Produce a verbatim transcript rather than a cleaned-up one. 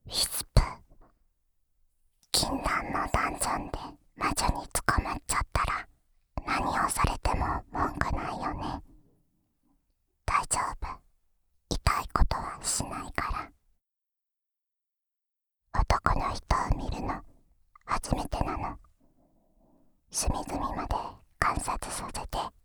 ウィスプ、禁断のダンジョンで魔女に捕まっちゃったら何をされても文句ないよね。大丈夫、痛いことはしないから。男の人を見るの初めてなの。隅々まで観察させて